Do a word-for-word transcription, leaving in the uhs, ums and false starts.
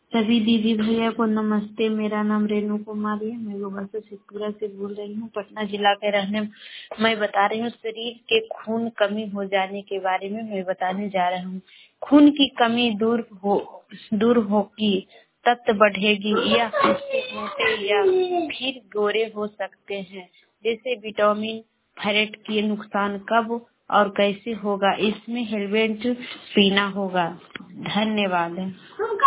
सभी दीदी भैया को नमस्ते। मेरा नाम रेणु कुमारी है। मैं गोवा से शेखपुरा से बोल रही हूँ, पटना जिला के रहने। मैं बता रही हूँ शरीर के खून कमी हो जाने के बारे में मैं बताने जा रहा हूँ। खून की कमी दूर हो दूर होगी, तख्त बढ़ेगी या मोटे या फिर गोरे हो सकते हैं। जैसे विटामिन फैट की नुकसान कब और कैसे होगा, इसमें हेलमेट पीना होगा। धन्यवाद।